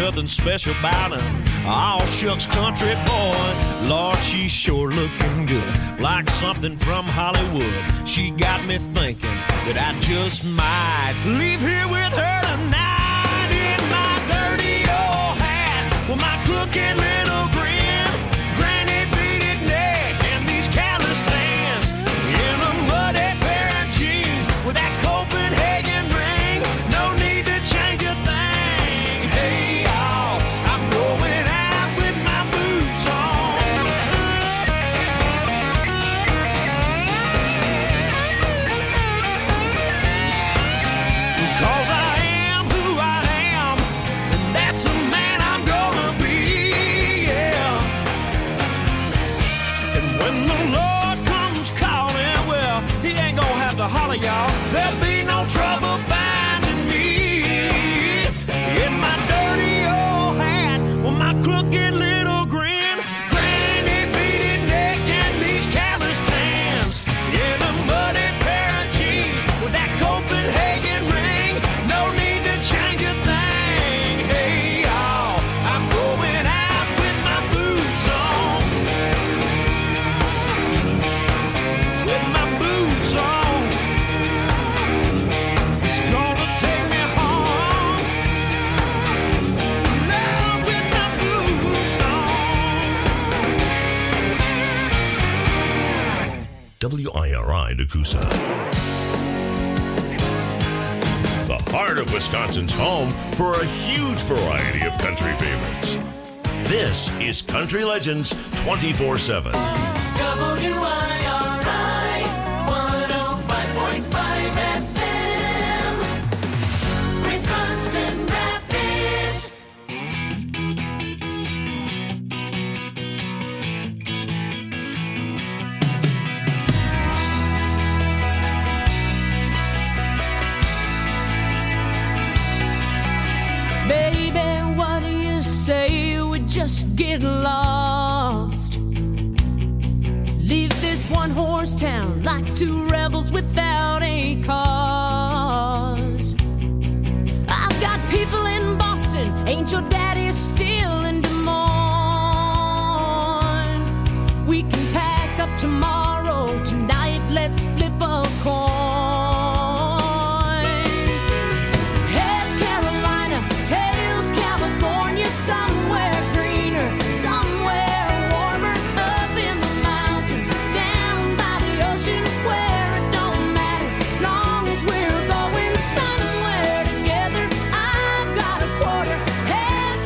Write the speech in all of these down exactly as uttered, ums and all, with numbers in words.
nothing special about her. All shucks country boy, Lord, she's sure looking good, like something from Hollywood. She got me thinking that I just might leave here with her tonight in my dirty old hat with my crooked little grin, granny beaded neck, and these calloused hands in a muddy pair of jeans with that Copenhagen ring. No need to change a thing. Hey, y'all, I'm going out with my boots on. Because I am who I am, and that's the man I'm gonna be, yeah. And when the Lord comes calling, well, he ain't gonna have to holler, y'all. There'll be no trouble finding me in my dirty old hat with my crooked little grin, granny beaded neck, and these calloused hands in a muddy pair of jeans with that Copenhagen ring. No need to change a thing. Hey, y'all, I'm going out with my boots on. With my boots on. It's gonna take me home. Now with my boots on. W I R I Nakusa. The heart of Wisconsin's home for a huge variety of country favorites. This is Country Legends twenty-four seven. W I R I one oh five point five F M, Wisconsin Rapids. Baby, what do you say we just get lost? Leave this one horse town like two rebels without a cause. I've got people in Boston, ain't your daddy still in Des Moines? We can pack up tomorrow, tonight let's flip a coin. Heads Carolina, tails California, somewhere greener, somewhere warmer, up in the mountains, down by the ocean, where it don't matter, long as we're going somewhere together. I've got a quarter, heads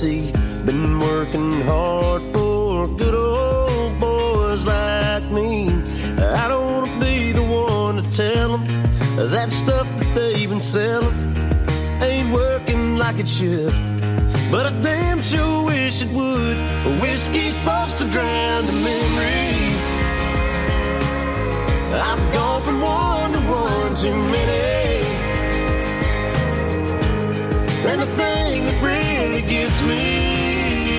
Tennessee. Been working hard for good old boys like me. I don't want to be the one to tell them that stuff that they've been selling ain't working like it should, but I damn sure wish it would. Whiskey's supposed to drown the memory. I've gone from one to one too many, and the thing that really gets me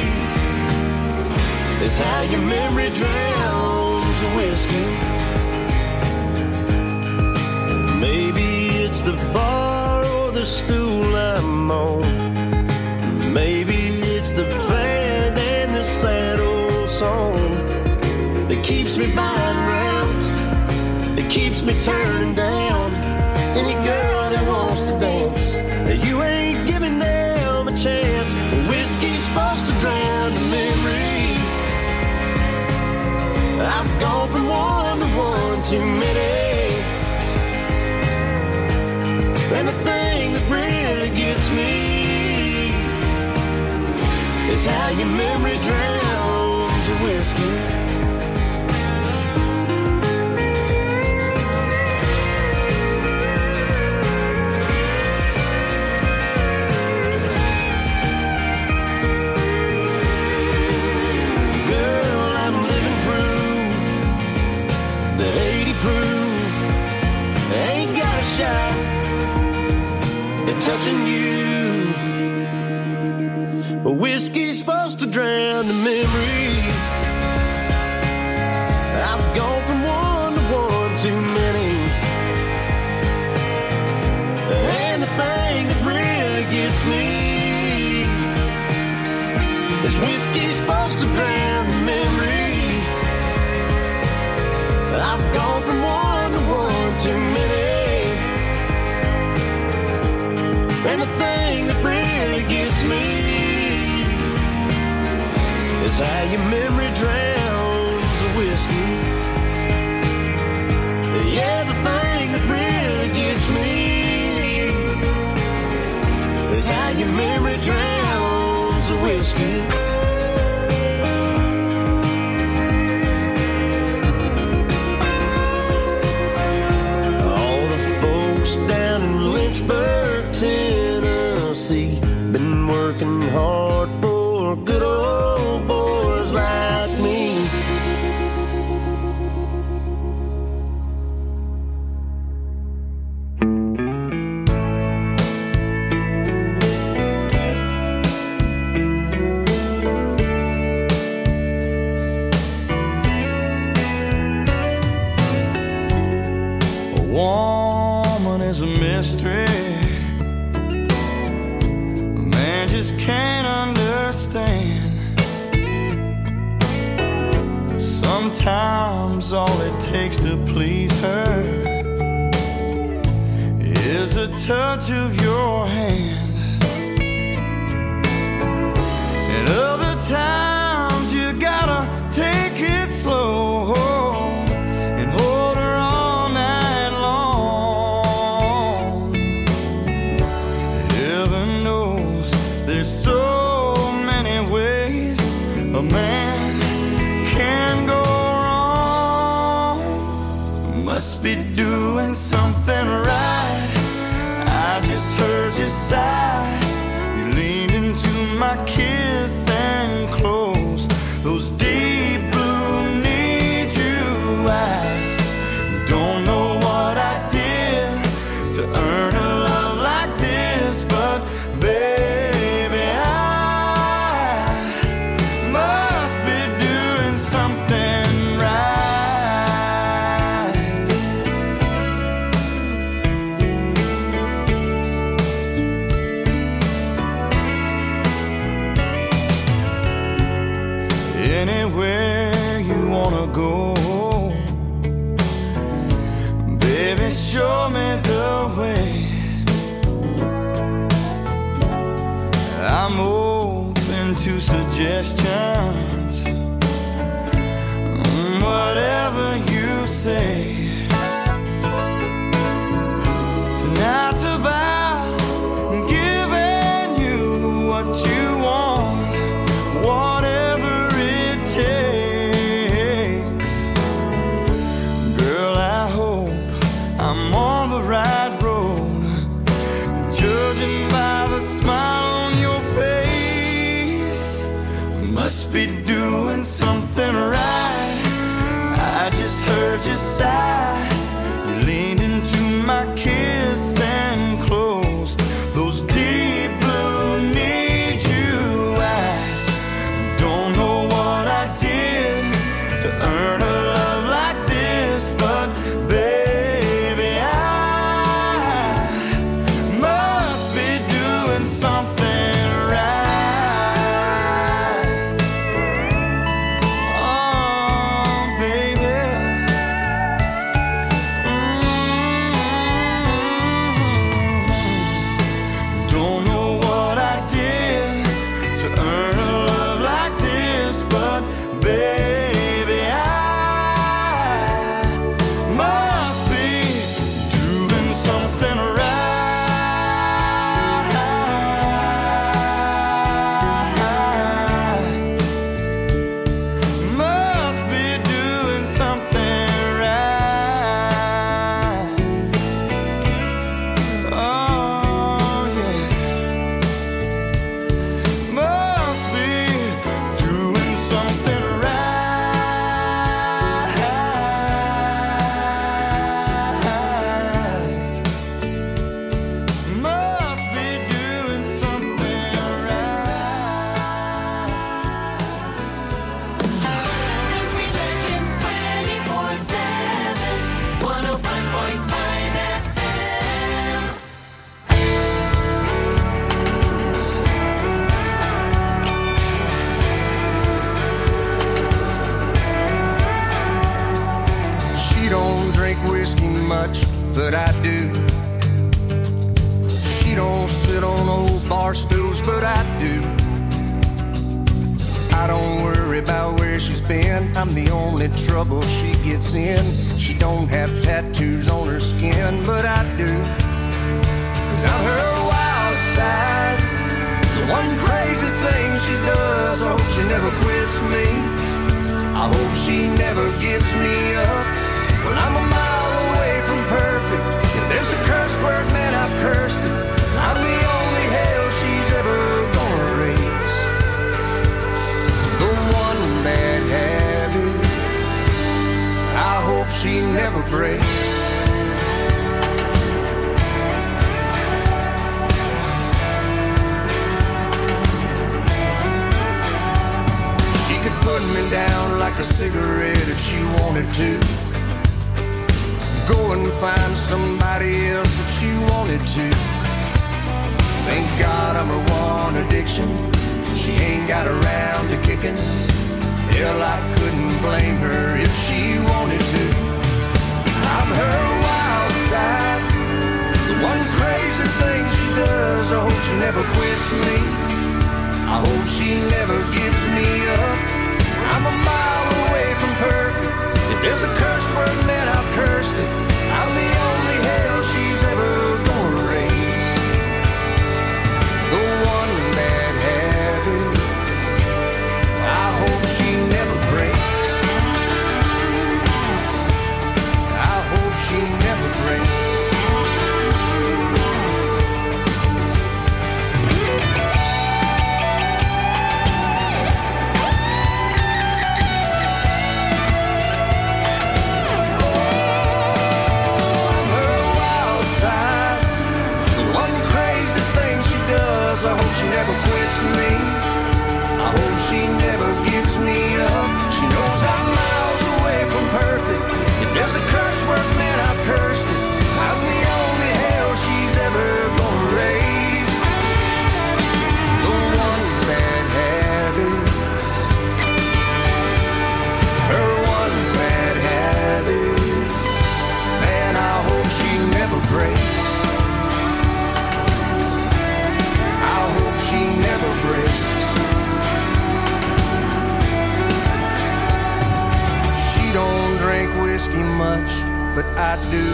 is how your memory drowns the whiskey. Maybe it's the bar or the stool I'm on. Maybe it's the band and the sad old song that keeps me buying rounds, that keeps me turning down any girl that wants to dance. You ain't giving them a chance. Whiskey's supposed to drown the memory. I've gone from one to one too many, and the thing that really gets me is how your memory drowns the whiskey. Touching you, but whiskey's supposed to drown the memory. I've gone from one to one too many, and the thing that really gets me is whiskey's supposed to drown the memory. I've gone from one to one too many, and the thing that really gets me is how your memory drowns the whiskey. Yeah, the thing that really gets me is how your memory drowns the whiskey. All the folks down in Lynchburg, Tennessee, been working hard for good old boys like me. A woman is a mystery just can't understand. Sometimes all it takes to please her is a touch of your hand, and other times you gotta take it slow and hold her all night long. Heaven knows there's so many ways a man can go wrong. Must be doing something right. I just heard you sigh. You leaned into my kiss and closed those deep blue need you eyes. Don't know what I did to earn a love like this, but baby, anywhere you wanna go, baby, show me the way. I'm open to suggestions, whatever you say. Tonight's about giving you what you want. be doing something right. I just heard you sigh. You leaned into my kiss and closed those deep blue need you eyes. Don't know what I did to earn a love like this, but baby, I must be doing something right. Oh, baby. Mm-hmm. Don't know what I did to earn a love like this, but baby, I must be doing something right. Must be doing something right. Oh, yeah. Must be doing something right. Must be doing something right. Country Legends twenty-four seven, one oh five point five F M. She don't drink whiskey much, but I do. She don't sit on old bar stools, but I do. I don't worry about where she's been. I'm the only trouble she gets in. She don't have tattoos on her skin, but I do. Cause I'm her wild side. The one crazy thing she does. I hope she never quits me. I hope she never gives me up. Well, I'm a mile away from perfect. If there's a curse word, man, I've cursed it. I'm the only hell she's ever gonna raise. The one bad habit I hope she never breaks. She could put me down like a cigarette if she wanted to. Go and find somebody else if she wanted to. Thank God I'm her one addiction. She ain't got around to kicking. Hell, I couldn't blame her if she wanted to. I'm her wild side. The one crazy thing she does. I hope she never quits me. I hope she never gives me up. I'm a mile away from perfect. If there's a curse word, man, I've cursed it. I'm the only hell she's ever gonna raise. The one bad habit I hope she never breaks. I hope she never breaks. I hope she never quits me. I hope she never gives me up. She knows I'm miles away from perfect. If there's a curse word, man, I've cursed it. I'm the only hell she's ever gonna raise. The one bad habit. Her one bad habit. Man, I hope she never breaks. She never breaks. She don't drink whiskey much, but I do.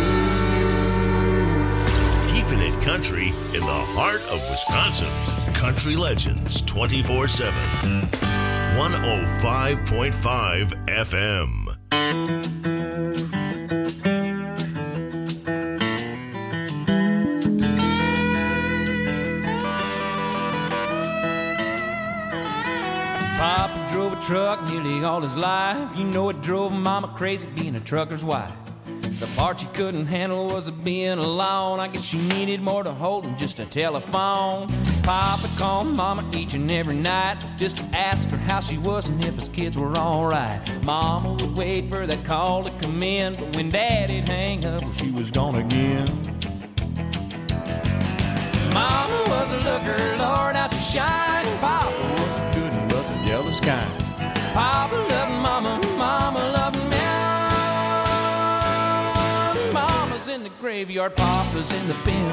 Keeping it country in the heart of Wisconsin. Country Legends twenty-four seven. one oh five point five F M. Papa drove a truck nearly all his life. You know it drove Mama crazy being a trucker's wife. The part she couldn't handle was being alone. I guess she needed more to hold than just a telephone. Papa called Mama each and every night just to ask her how she was and if his kids were alright. Mama would wait for that call to come in, but when Daddy'd hang up, well, she was gone again. Mama was a looker, Lord, how she shined. Papa was a good one, but the jealous kind. Papa loved Mama, Mama loved me. Mama's in the graveyard, Papa's in the bin.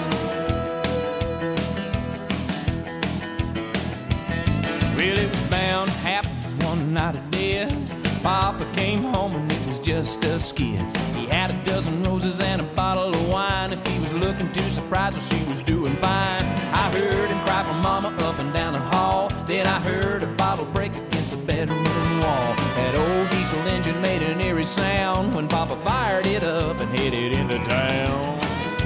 Well, it was bound to happen one night of death. Papa came home and it was just us kids. He had a dozen roses and a bottle of wine. If he was looking too surprised, well, she was doing fine. I heard him cry for Mama up and down the hall. Then I heard a bottle break against the bedroom wall. That old diesel engine made an eerie sound when Papa fired it up and headed into town.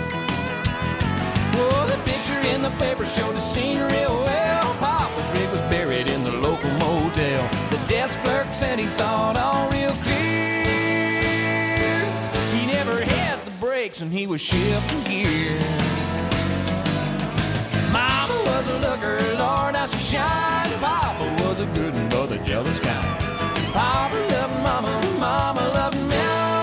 Oh, the picture in the paper showed the scene real well. Papa's rig was buried in the local motel. The desk clerk said he saw it all real clear. He never had the brakes and he was shifting gear. Mama was a looker, Lord, how she shined. Papa was a good one, but the jealous kind. Papa loved Mama, Mama loved me.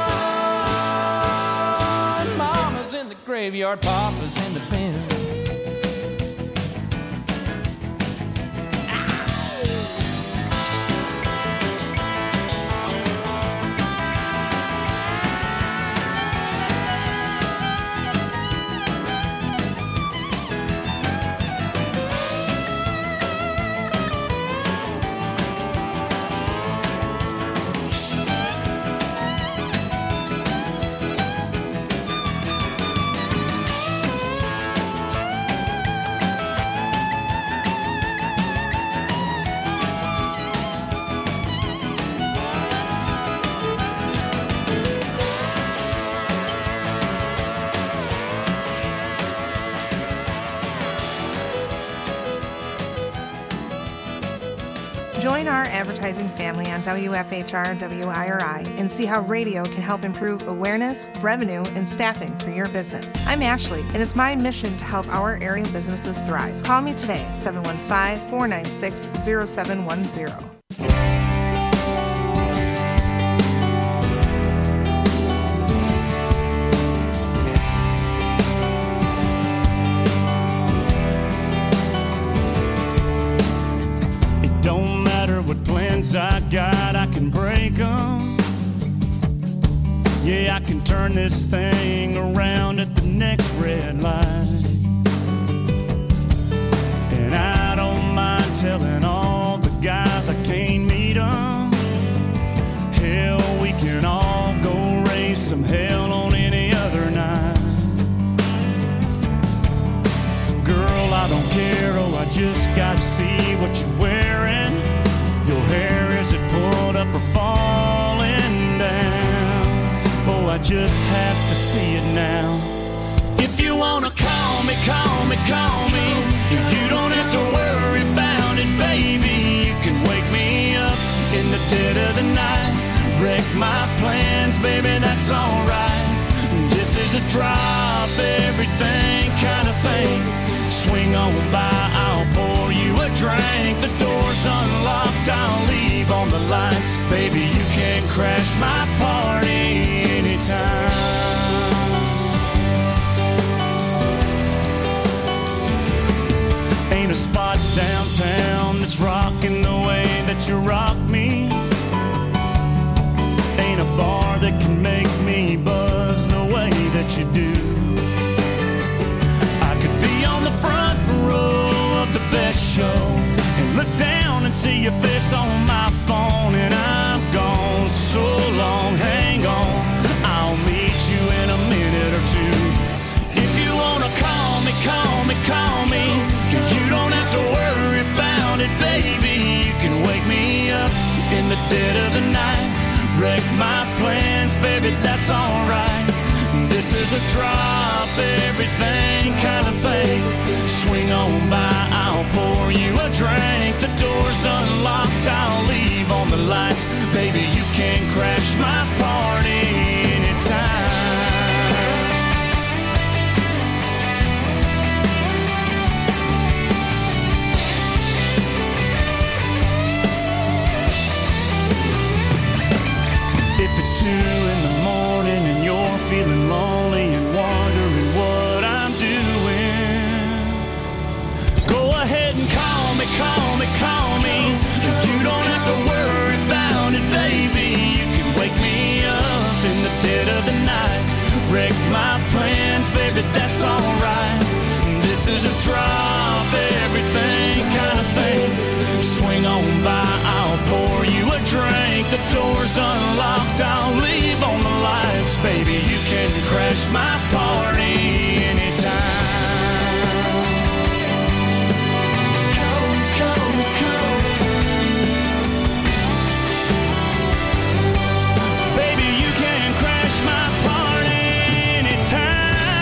Mama's in the graveyard, Papa's in the pen. Join our advertising family on W F H R W I R I and see how radio can help improve awareness, revenue, and staffing for your business. I'm Ashley, and it's my mission to help our area businesses thrive. Call me today, seven one five, four nine six, zero seven one zero. What plans I got, I can break them. Yeah, I can turn this thing around at the next red light. And I don't mind telling all the guys I can't meet them. Hell, we can all go raise some hell on any other night. Girl, I don't care, oh, I just gotta see what you're wearing. Your hair, is it pulled up or falling down? Oh, I just have to see it now. If you wanna call me, call me, call me. You don't have to worry about it, baby. You can wake me up in the dead of the night. Wreck my plans, baby, that's alright. This is a drop everything kind of thing. Swing on by, I'll pour you a drink. The door's unlocked, I'll leave on the lights. Baby, you can crash my party anytime. Ain't a spot downtown that's rocking the way that you rock me. Ain't a bar that can make me buzz the way that you do. Front row of the best show and look down and see your face on my phone, and I'm gone so long. Hang on, I'll meet you in a minute or two. If you wanna call me, call me, call me. You don't have to worry about it, baby. You can wake me up in the dead of the night. Wreck my plans, baby, that's alright. This is a drop everything kind of thing. Swing on by, I'll pour you a drink. The door's unlocked, I'll Baby, you can crash my party anytime. If it's two in the morning and you're feeling lonely and wondering what I'm doing, go ahead and call me, call me, call me. You don't have to worry about it, baby. You can wake me up in the dead of the night, wreck my plans, baby, that's alright. This is a drop everything kind of thing. Swing on by, I'll pour you a drink. The door's unlocked, I'll leave on the lights. Baby, you can crash my party anytime. Come, come, come. Baby, you can crash my party anytime.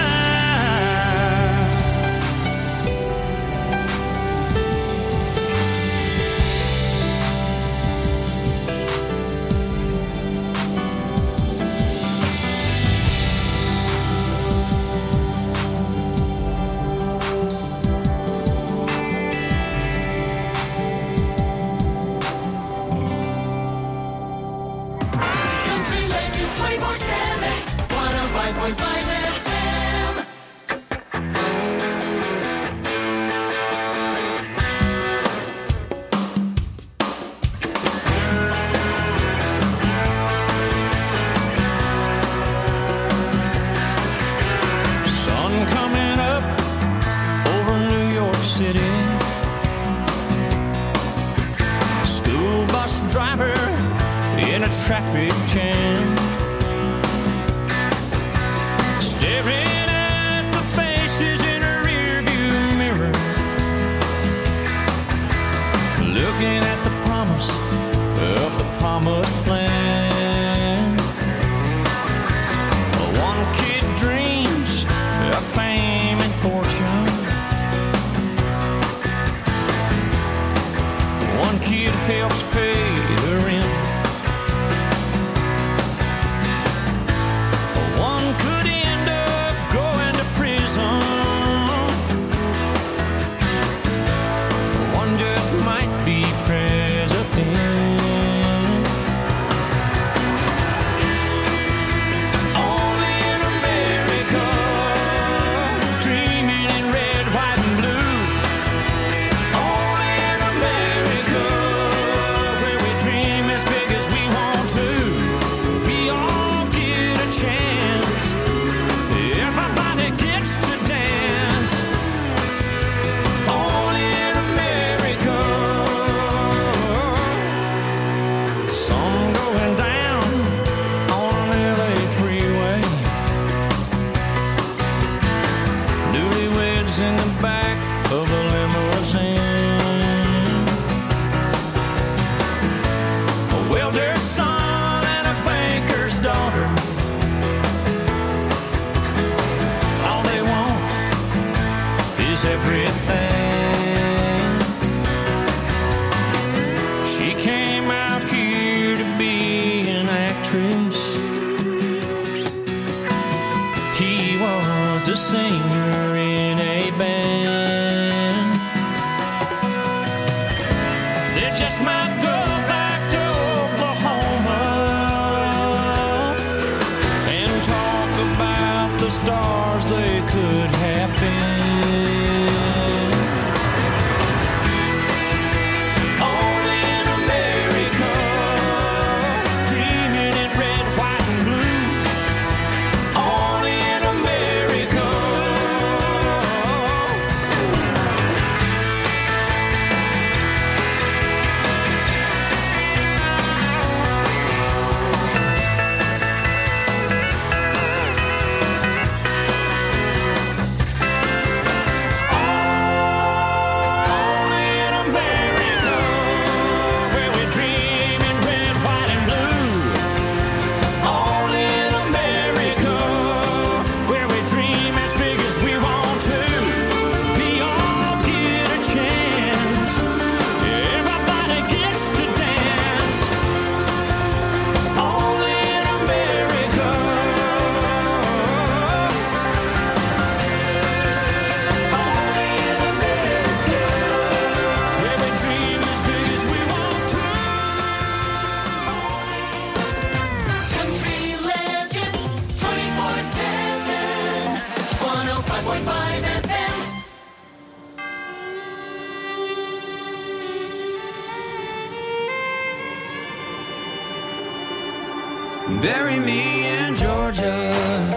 Country Legends twenty-four seven, one oh five point five F M. Sun coming up over New York City. School bus driver in a traffic jam, staring at the faces in a rearview mirror, looking at the promise of the promised plan. One kid dreams of fame and fortune. One kid helps pay the rent. One could end up going to prison. One just might be president. Only in America, dreaming in red, white, and blue. Only in America, where we dream as big as we want to. We all get a chance. Everybody gets to dance. Only in America. Sun going down on an L A freeway. Newlyweds in the back of a limousine. A welder's son and a banker's daughter. All they want is everything. She came out here to be an actress. He was a singer in a band. They just might go back to Oklahoma and talk about the stars they could have been. Only in America, dreaming in red, white, and blue. Only in America. Bury me in Georgia.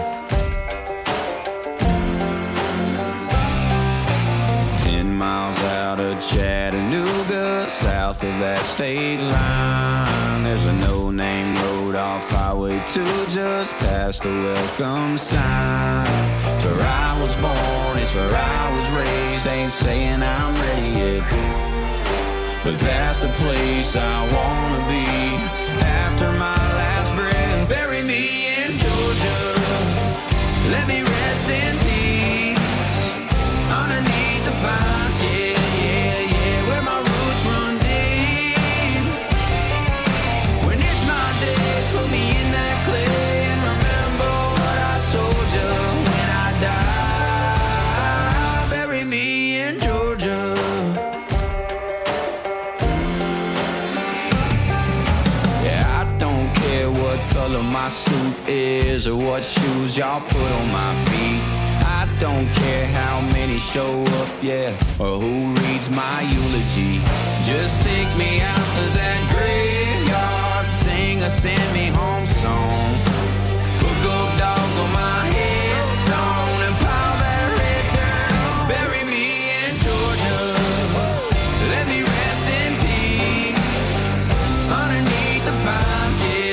Ten miles out of Chattanooga, south of that state line, there's a no-name road off Highway two, just past the welcome sign. It's where I was born, it's where I was raised. Ain't saying I'm ready yet, but that's the place I wanna be after my last breath. Bury me in Georgia, let me rest in peace underneath the pines, yeah, yeah, yeah, where my roots run deep. When it's my day, put me in that clay and remember what I told you when I die. Bury me in Georgia. Color my suit is or what shoes y'all put on my feet. I don't care how many show up, yeah, or who reads my eulogy. Just take me out to that graveyard, sing a send me home song. Hook up dogs on my headstone and pile that red down. Bury me in Georgia, let me rest in peace underneath the pines, yeah.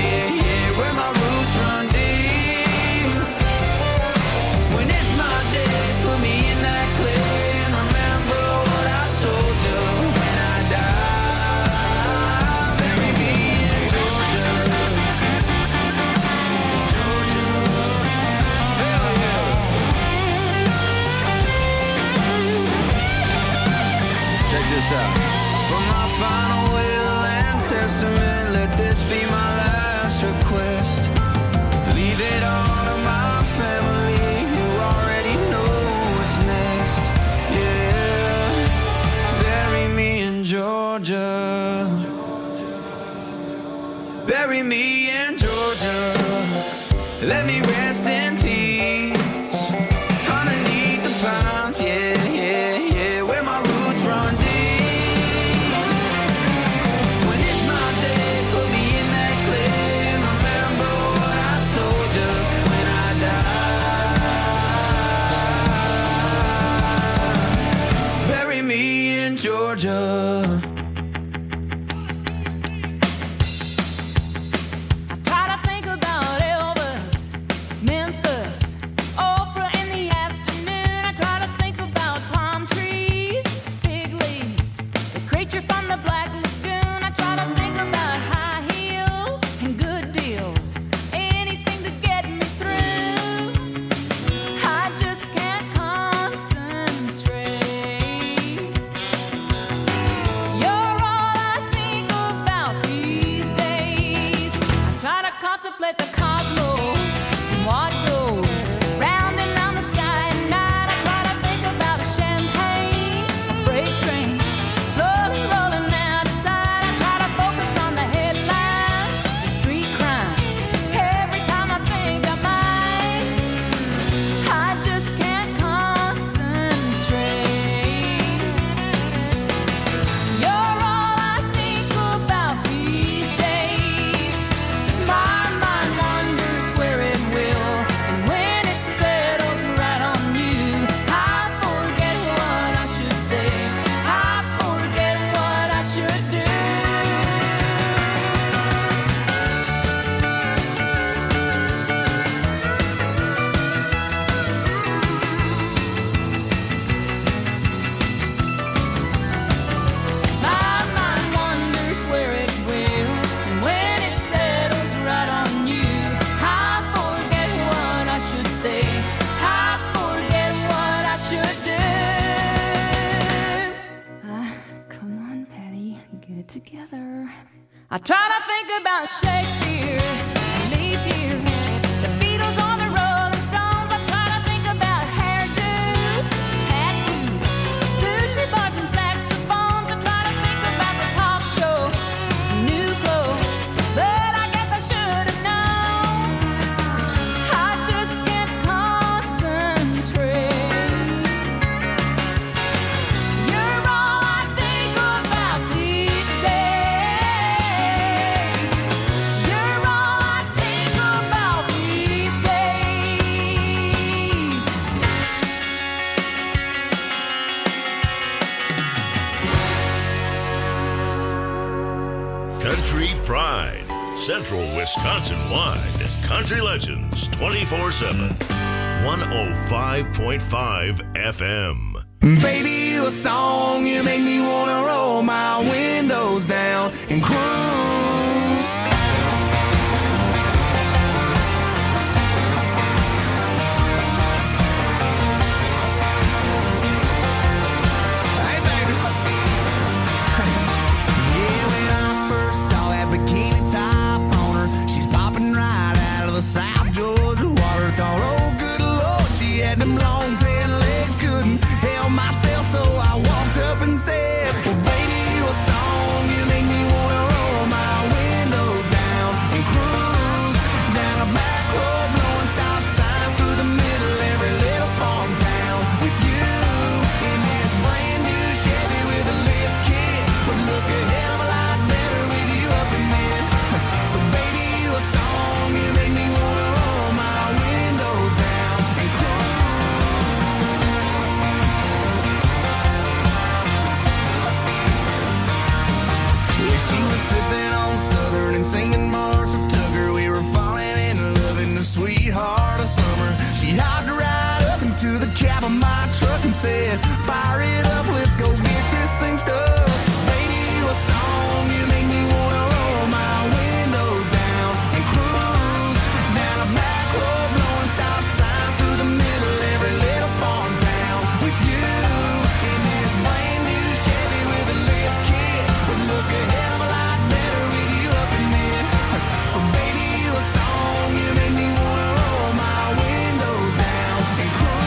For my final will and testament, let this be my last request. Leave it all to my family who already know what's next. Yeah, bury me in Georgia. Bury me in Georgia. Let me rest in peace underneath the pines, yeah, yeah, yeah, where my roots run deep. Georgia. I try to think about Elvis, Memphis, Oprah in the afternoon. I try to think about palm trees, big leaves, the creature from the Black Lagoon. I try to think about high heels and good deals, anything to get me through. I just can't concentrate. Contemplate the cosmos and what goes round and round the sky at night. I try to think about a champagne, a freight trains slowly rolling out of sight. I try to focus on the headlines, the street crimes. Every time I think I might, I just can't concentrate. You're all I think about these days. My where it will, and when it settles right on you, I forget what I should say, I forget what I should do. My mind wanders where it will, and when it settles right on you, should say, I forget what I should do. Uh, come on, Patty, get it together. I try to think about Shakespeare, leap year, the Beatles or the Rolling Stones. I try to think about hairdos, tattoos, sushi bars and saxophones. I try to think about the talk shows, new clothes, but I guess I should have known. I just can't concentrate. You're all I think about these days. You're all Country Pride. Central Wisconsin-wide. Country Legends twenty-four seven. one oh five point five F M. Baby, you a song, you make me wanna roll my windows down and cruise. Hey, baby. Yeah, when I first saw that bikini top on her, she's popping right out of the South Georgia water. Thought, oh, good Lord, she had them long tan legs, couldn't help myself, so I walked up and said, well, baby, you a song, you make me wanna roll my windows down and cruise down a back road, blowing stop signs through the middle every little farm town with you in this brand new Chevy with a lift kit, would look a hell of a lot better with you up in it. So baby, you a song, you make me wanna roll my windows down and cruise. She was sipping on Southern and singing Marshall Tucker. We were falling in love in the sweetheart of summer. She hopped right up into the cab of my truck and said, fire it up, let's go get this thing stuck. Baby, you a song, you make me wanna roll my windows down and cruise down a back road, blowing stop signs through the middle every little farm town with you in this brand new Chevy with a lift kit, would look a hell of a lot better with you up in it. So baby, you a song, you make me wanna roll my windows down and cruise.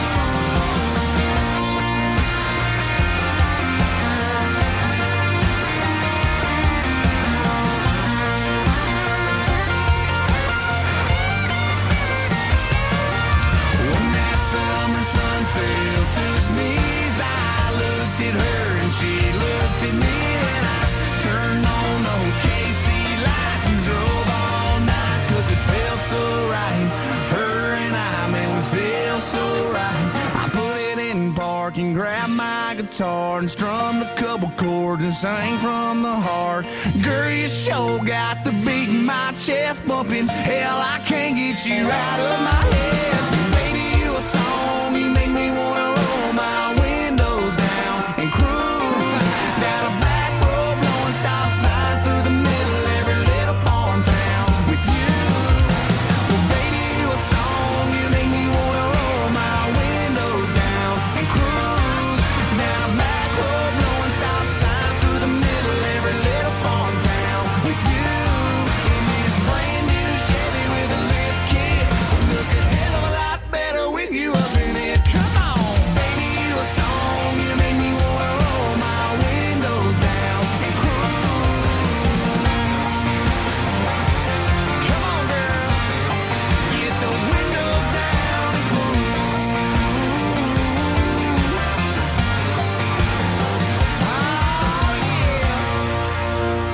When that summer sun fell to his knees, I looked at her and she looked at me, and I turned on those K C lights and drove all night, cause it felt so right. Her and I, man, we feel so right. I put it in park and grabbed my guitar and strummed a couple chords and sang from the heart. Girl, you sure got the beat in my chest bumping. Hell, I can't get you out of my head. Baby, you a song, you make me wanna roll my windows down and cruise down a back road, blowing stop signs through the middle every little farm town with you. Well, baby, you a song, you make me wanna roll my windows down and cruise down a back road, blowing stop signs through the middle every little farm town with you in this brand new Chevy with a lift kit. Look a hell of a lot better with you up in it. Come on, baby, you a song, you make me wanna roll my windows down and cruise. Come on, girl, get those windows down and cruise. Oh, yeah.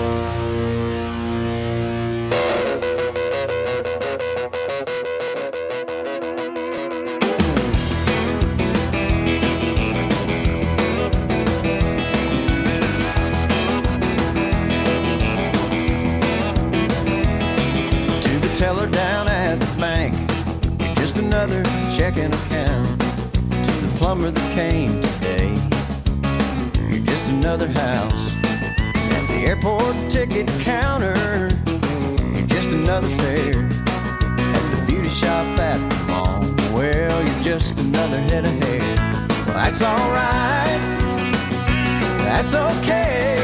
To the teller down at the bank, you're just another checking account. To the plumber that came today, you're just another house. At the airport ticket counter, you're just another fare. At the beauty shop at the mall, well, you're just another head of hair. Well, that's alright, that's okay.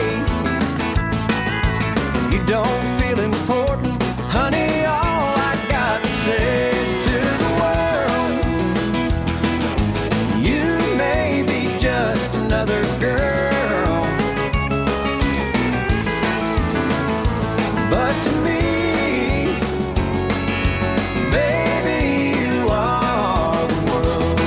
You don't feel important, honey, all I got to say is to the world, you may be just another girl, but to me, baby, you are the world.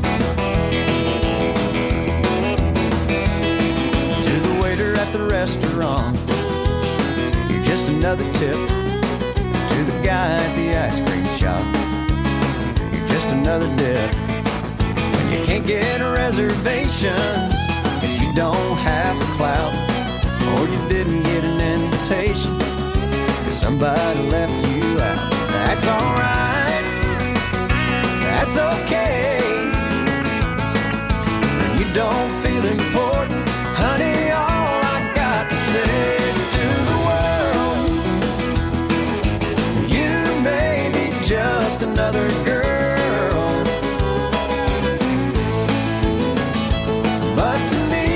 To the waiter at the restaurant, you're just another tip. To the guy at the ice cream shop, you're just another dip. When you can't get reservations, cause you don't have the clout, or you didn't get an invitation, somebody left you out. That's alright, that's okay. You don't feel important, honey, all I got to say is to the world, you may be just another girl, but to me,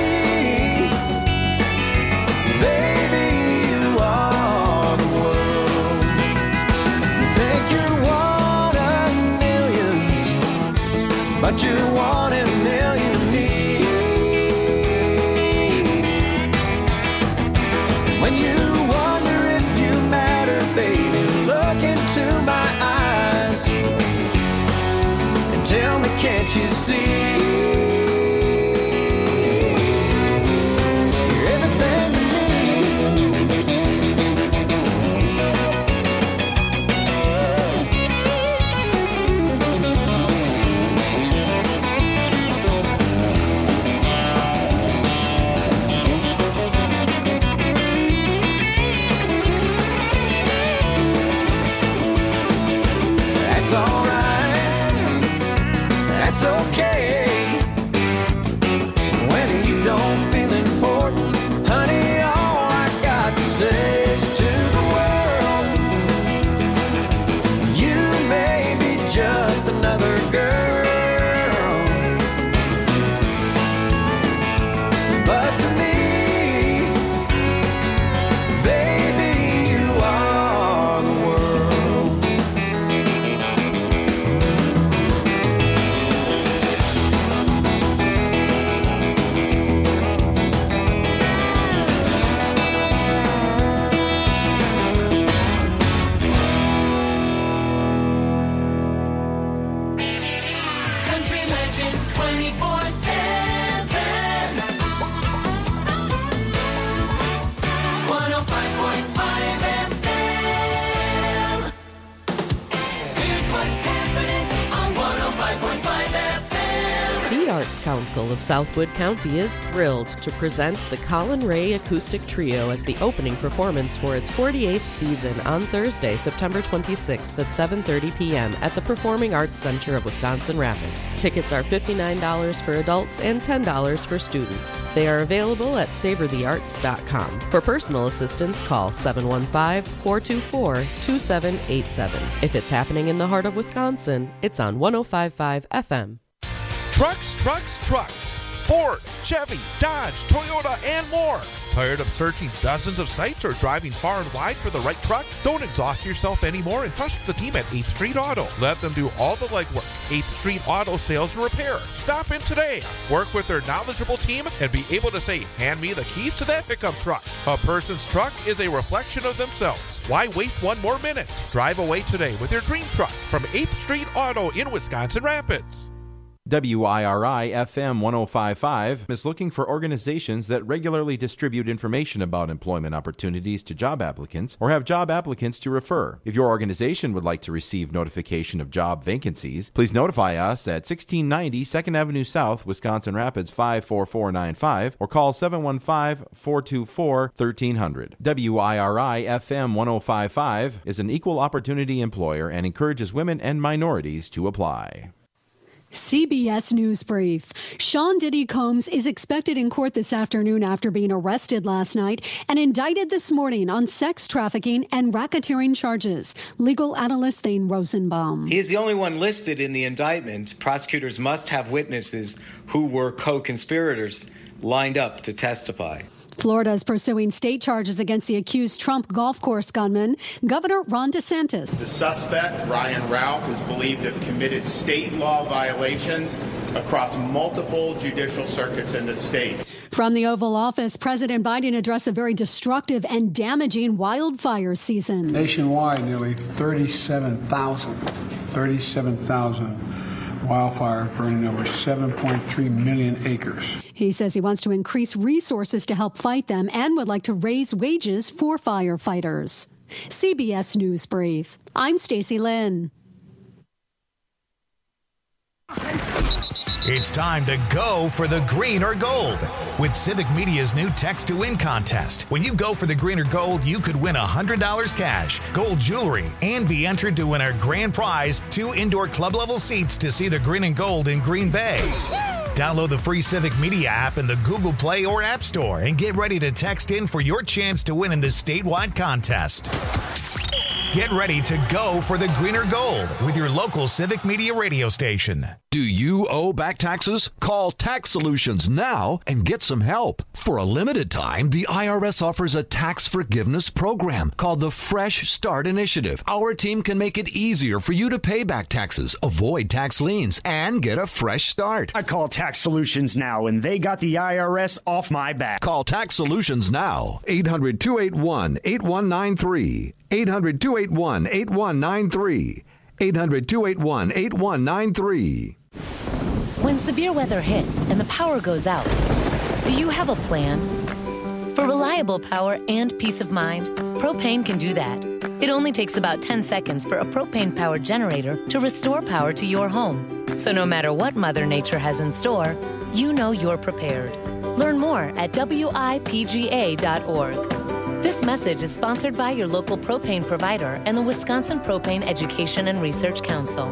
baby, you are the world. You think you're one of millions, but you're one in a million to me. When you wonder if you matter, baby, look into my eyes and tell me, can't you see? You're everything to me. That's alright, that's okay. When you don't feel important, honey, all I got to say is to the world, you may be just another girl, but to me, baby, you are the world. Country Legends twenty-four seven. one oh five point five F M. Here's what's happening on one oh five point five F M. The Arts Council of Southwood County is thrilled to present the Colin Ray Acoustic Trio as the opening performance for its forty-eighth season on Thursday, September twenty-sixth at seven thirty p.m. at the Performing Arts Center of Wisconsin Rapids. Tickets are fifty-nine dollars for adults and ten dollars for students. They are available at savor the arts dot com. For personal assistance, call seven one five, four two four, two seven eight seven. If it's happening in the heart of Wisconsin, it's on one oh five point five F M. Trucks, trucks, trucks. Ford, Chevy, Dodge, Toyota, and more. Tired of searching dozens of sites or driving far and wide for the right truck? Don't exhaust yourself anymore and trust the team at eighth Street Auto. Let them do all the legwork. eighth Street Auto Sales and Repair. Stop in today. Work with their knowledgeable team and be able to say, hand me the keys to that pickup truck. A person's truck is a reflection of themselves. Why waste one more minute? Drive away today with your dream truck from eighth Street Auto in Wisconsin Rapids. W I R I F M one oh five point five is looking for organizations that regularly distribute information about employment opportunities to job applicants or have job applicants to refer. If your organization would like to receive notification of job vacancies, please notify us at sixteen ninety second Avenue South, Wisconsin Rapids five four four nine five or call seven one five, four two four, one three zero zero. W I R I F M one oh five point five is an equal opportunity employer and encourages women and minorities to apply. C B S News Brief. Sean Diddy Combs is expected in court this afternoon after being arrested last night and indicted this morning on sex trafficking and racketeering charges. Legal analyst Thane Rosenbaum. He is the only one listed in the indictment. Prosecutors must have witnesses who were co-conspirators lined up to testify. Florida is pursuing state charges against the accused Trump golf course gunman, Governor Ron DeSantis. The suspect, Ryan Ralph, is believed to have committed state law violations across multiple judicial circuits in the state. From the Oval Office, President Biden addressed a very destructive and damaging wildfire season. Nationwide, nearly thirty-seven thousand, thirty-seven thousand wildfire burning over seven point three million acres. He says he wants to increase resources to help fight them and would like to raise wages for firefighters. C B S News Brief. I'm Stacey Lynn. It's time to go for the green or gold with Civic Media's new Text to Win contest. When you go for the green or gold, you could win one hundred dollars cash, gold jewelry, and be entered to win our grand prize, two indoor club-level seats to see the green and gold in Green Bay. Download the free Civic Media app in the Google Play or App Store and get ready to text in for your chance to win in this statewide contest. Get ready to go for the green or gold with your local Civic Media radio station. Do you owe back taxes? Call Tax Solutions now and get some help. For a limited time, the I R S offers a tax forgiveness program called the Fresh Start Initiative. Our team can make it easier for you to pay back taxes, avoid tax liens, and get a fresh start. I call Tax Solutions now, and they got the I R S off my back. Call Tax Solutions now. eight hundred, two eight one, eight one nine three. eight hundred, two eight one, eight one nine three. eight hundred, two eight one, eight one nine three. When severe weather hits and the power goes out, do you have a plan? For reliable power and peace of mind, Propane can do that. It only takes about ten seconds for a propane-powered generator to restore power to your home. So no matter what Mother Nature has in store, you know you're prepared. Learn more at W I P G A dot org. This message is sponsored by your local propane provider and the Wisconsin Propane Education and Research Council.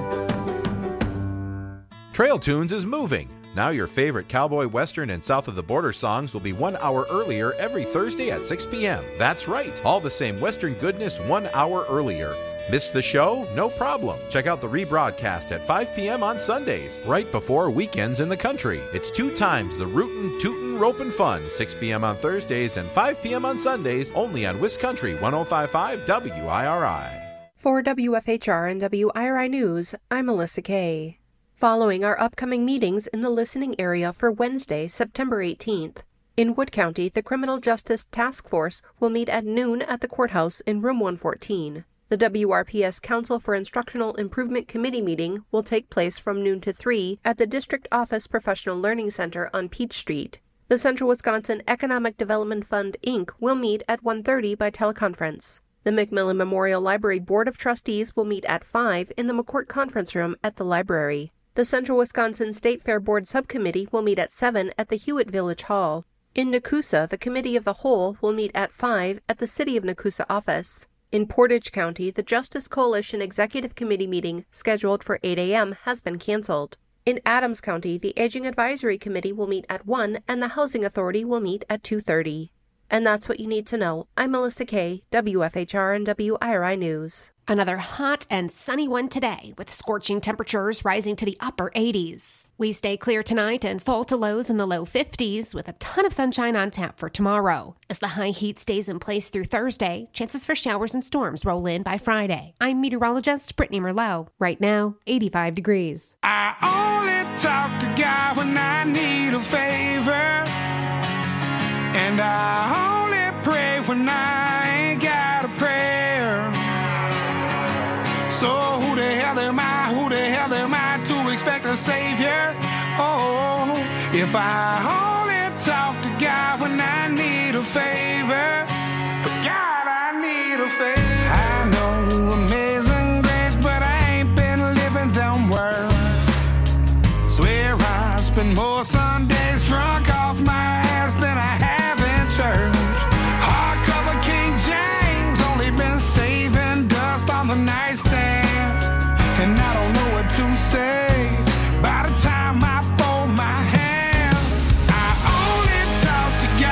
Trail Tunes is moving. Now your favorite cowboy, western, and south of the border songs will be one hour earlier every Thursday at six p.m. That's right, all the same western goodness one hour earlier. Missed the show? No problem. Check out the rebroadcast at five p.m. on Sundays, right before weekends in the country. It's two times the rootin', tootin', ropin' fun, six p.m. on Thursdays and five p.m. on Sundays, only on Wiscountry one oh five point five W I R I. For W F H R and W I R I News, I'm Melissa Kay. Following our upcoming meetings in the listening area for Wednesday, September eighteenth, in Wood County, the Criminal Justice Task Force will meet at noon at the courthouse in room one fourteen. The W R P S Council for Instructional Improvement Committee meeting will take place from noon to three at the District Office Professional Learning Center on Peach Street. The Central Wisconsin Economic Development Fund, Incorporated will meet at one thirty by teleconference. The McMillan Memorial Library Board of Trustees will meet at five in the McCourt Conference Room at the library. The Central Wisconsin State Fair Board Subcommittee will meet at seven at the Hewitt Village Hall. In Nakusa, the Committee of the Whole will meet at five at the City of Nakusa office. In Portage County, the Justice Coalition Executive Committee meeting, scheduled for eight a.m., has been canceled. In Adams County, the Aging Advisory Committee will meet at one and the Housing Authority will meet at two thirty. And that's what you need to know. I'm Melissa Kay, W F H R and W I R I News. Another hot and sunny one today, with scorching temperatures rising to the upper eighties. We stay clear tonight and fall to lows in the low fifties, with a ton of sunshine on tap for tomorrow. As the high heat stays in place through Thursday, chances for showers and storms roll in by Friday. I'm meteorologist Brittany Merlot. Right now, eighty-five degrees. I only talk to God when I need a favor, and I only pray when I ain't got a prayer. So who the hell am I, who the hell am I to expect a savior? Oh, if I only talk to God when I need a favor, God, I need a favor. I know amazing grace, but I ain't been living them words. Swear I spend more Sundays drunk off my ass than I have in church. Hardcover King James, only been saving dust on the nightstand. And I don't know what to say by the time I fold my hands. I only talk to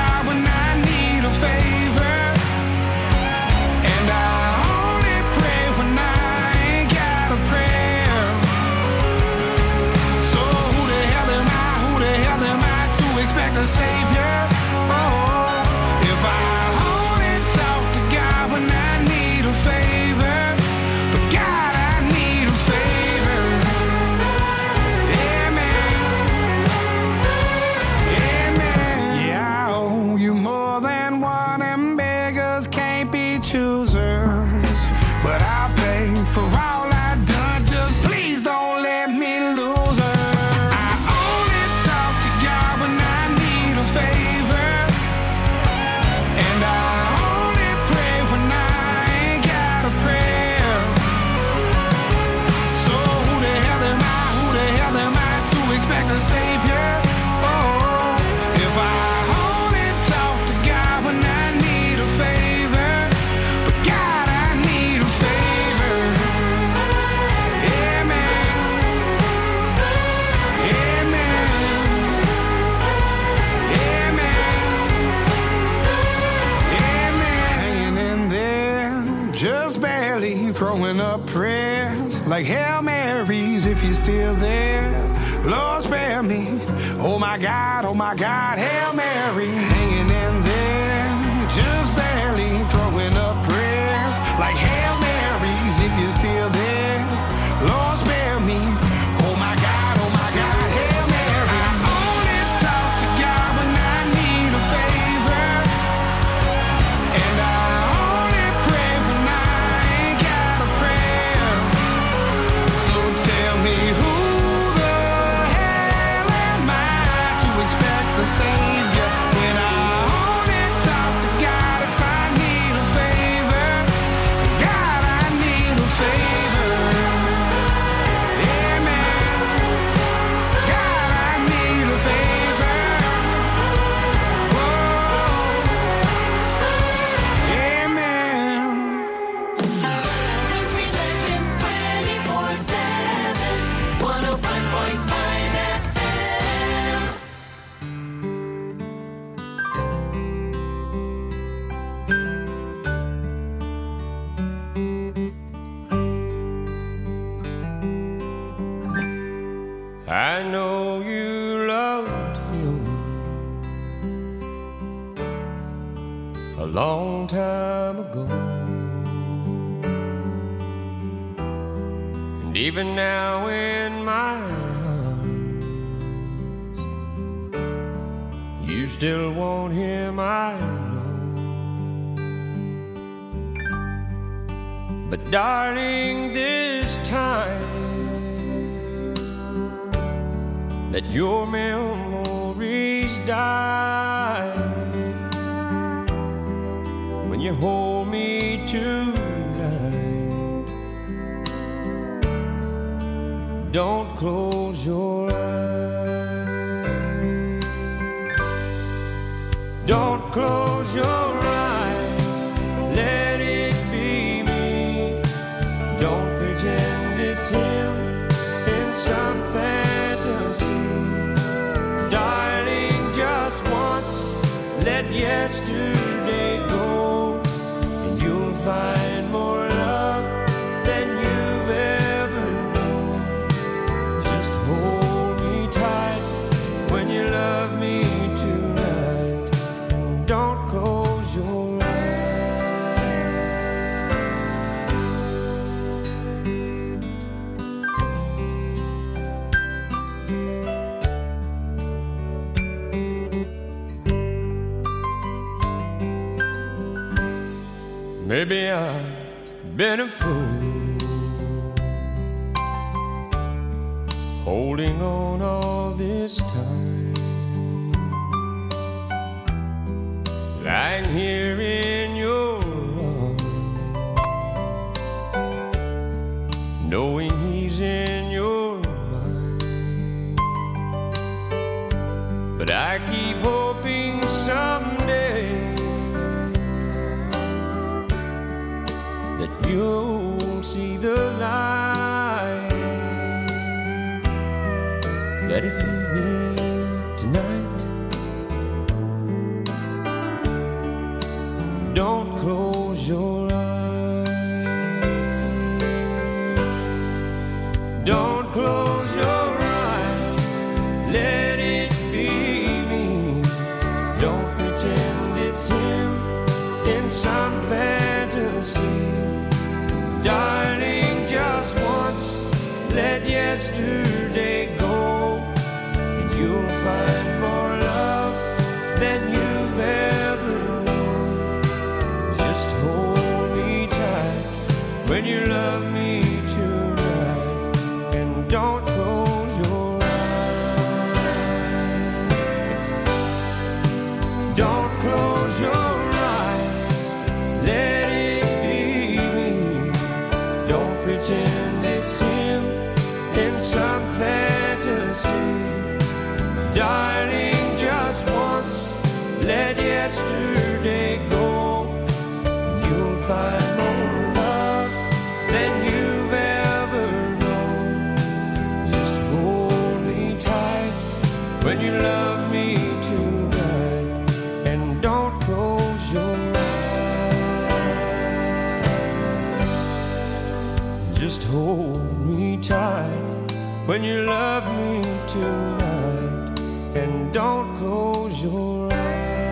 throwing up prayers like Hail Marys if you're still there. Lord, spare me. Oh my God, oh my God, Hail Mary, hanging in there, just barely throwing up prayers like Hail Marys if you're still there. Lord, spare me. Oh my God, oh my God, Hail Mary. I only talk to God when I need a favor, and I only pray when I ain't got a prayer. So tell me who the hell am I to expect the Savior when I only talk to God if I need a favor? God, I need a favor. Amen. God, I need a favor. Whoa. Amen. Country Legends twenty-four seven, one oh five point five F M. I know you loved him a long time ago, and even now in my arms, you still want him, I know. But darling, this time let your memories die when you hold me tonight. Don't close your eyes. Don't close your eyes. Let it be me. Don't pretend it's him in some fantasy. Darling, just once, let yesterday go, and you'll find more love than you've ever known. Just hold me tight when you love me tonight. Don't close your eyes. Maybe I've been a fool, holding on all this time, lying here in your arms, knowing he's in your mind. But I keep hoping someday that you'll see the light. Let it be me tonight. Don't close your eyes. Don't close your eyes. Let it be me. Don't pretend it's him in some fantasy. Darling, just once, let yesterday go, and you'll find more love than you've ever known. Just hold me tight when you love me tonight, and don't close your eyes. Don't close your eyes. Let it pretend it's him in some fantasy. Darling, just once, let yesterday go, and you'll find more love than you've ever known. Just hold me tight when you love me tonight, and don't close your eyes. just hold me tight when you love me tonight, and don't close your eyes.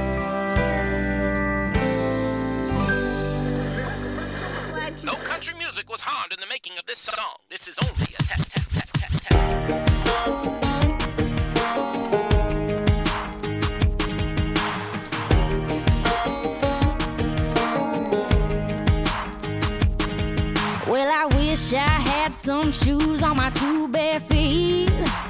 No country music was harmed in the making of this song. This is only a test, test, test, test, test. Well, I wish I had some shoes on my two bare feet.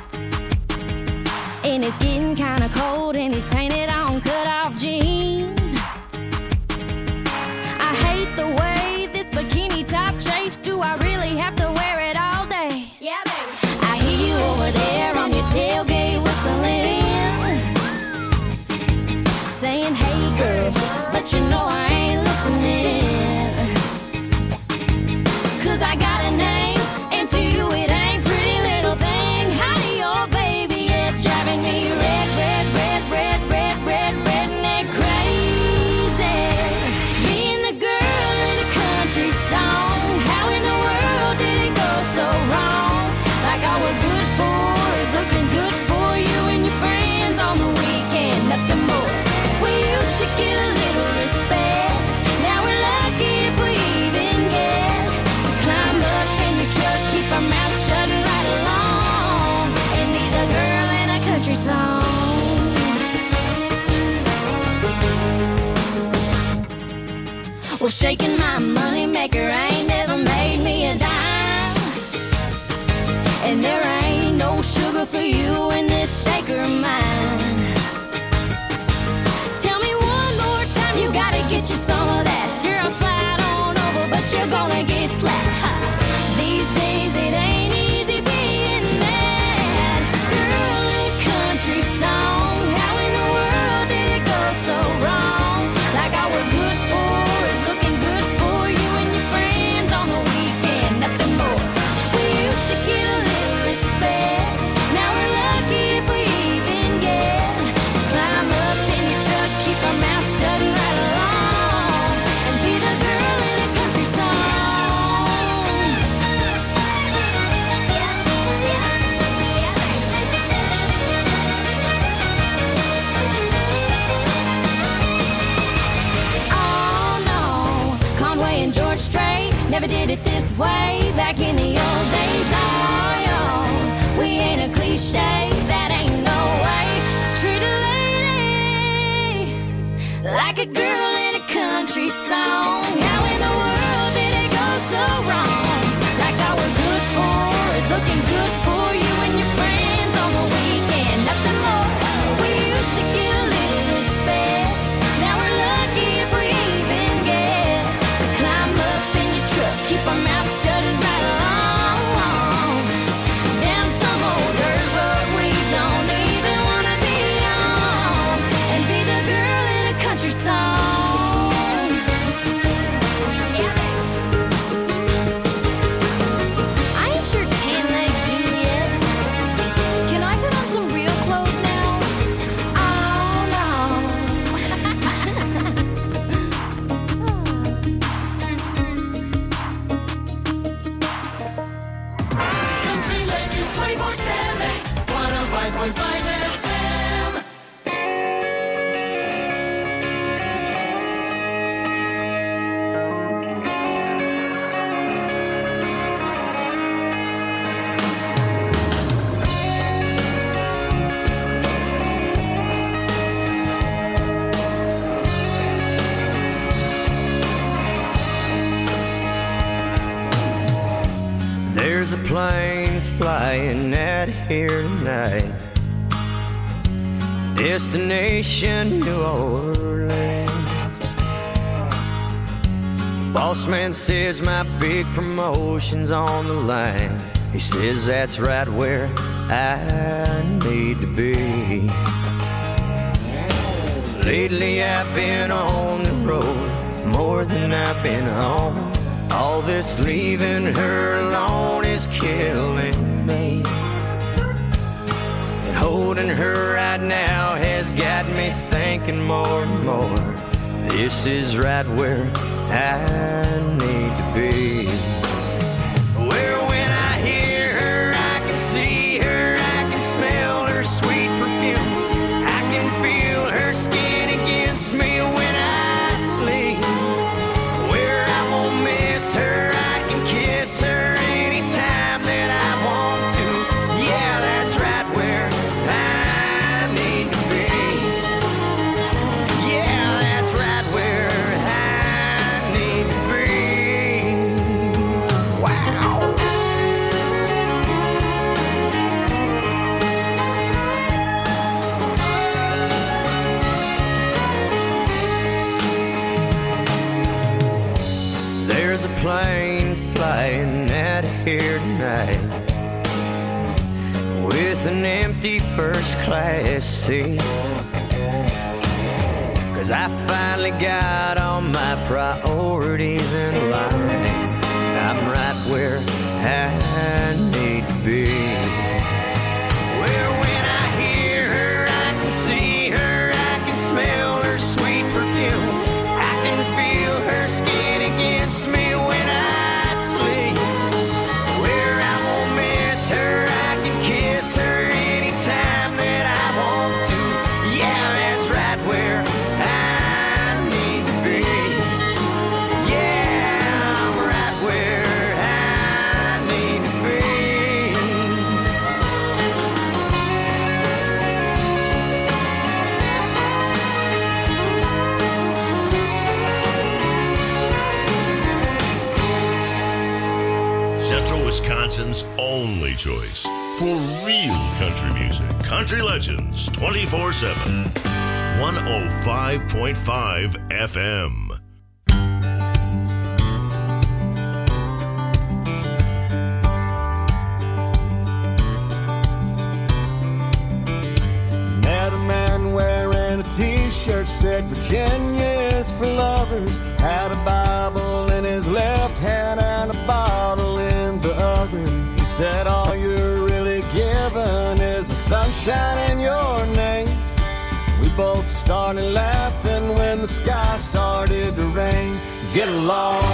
And it's getting kinda cold and he's painted on cut-off jeans. I hate the way this bikini top chafes. Do I really have to wear it all day? Yeah, baby. I hear you over there on your tailgate whistling, saying, hey girl, but you know I ain't listening. Cause I got a name, and to you it ain't pretty little thing. Howdy, oh baby, it's driving me red, red, red, red, red, red, redneck crazy. Being the girl in a country song, how in the world did it go so wrong? Like all we're good for is looking good for you and your friends on the weekend, nothing more. We used to get a little respect, now we're lucky if we even get to climb up in your truck, keep our mouth shut and ride along, and be the girl in a country song. Well, shaking my money maker ain't never made me a dime, and there ain't no sugar for you in this shaker of mine. Tell me one more time, you gotta get you some of that. Sure, I'll slide on over, but you're gonna get slapped. Ha. These days it ain't easy being that girl in a country song. How in the world did it go so wrong? Like all we're good for is looking good for you and your friends on the weekend, nothing more. We used to get a little respect, now we're lucky if we even get to climb up in your truck, keep our mouth shut and ride along, and be the girl in a country song. Oh no, Conway and George Strait never did it this way back in the old days. Oh, yo, we ain't a cliche, that ain't no way to treat a lady like a girl in a country song. How in the world did it go so wrong? Like all we're good for is looking good for you and your friends on the weekend, nothing more. We used to get a little respect, now we're lucky if we even get to climb up in your truck, keep our mouth shut and ride along, down some old dirt road we don't even wanna be on, and be the girl in a country song. I ain't your tan-leg Juliet. Can I put on some real clothes now? Oh no. Country Legends twenty-four seven, one oh five point five F M. There's a plane flying out of here tonight. Destination New Orleans. Boss man says my big promotion's on the line. He says that's right where I need to be. Lately I've been on the road more than I've been home. All this leaving her alone is killing me. And holding her right now has got me thinking more and more. This is right where I need to be. Where night with an empty first class seat. Cause I finally got all my priorities in line. I'm right where I need to be. Where when I hear her, I can see her, I can smell her sweet perfume. I can feel her skin against me when I sleep. Where I won't miss her, I can kiss her anytime that I want to. Yeah, that's right where I need to be. Yeah, I'm right where I need to be. Central Wisconsin's only choice for real country music. Country Legends twenty-four seven. one oh five point five F M. Met a man wearing a t-shirt said Virginia is for lovers. Had a Bible in his left hand and a bottle in the other. He said all you're really given is the sunshine in your name. We both started laughing when the sky started to rain. Get along,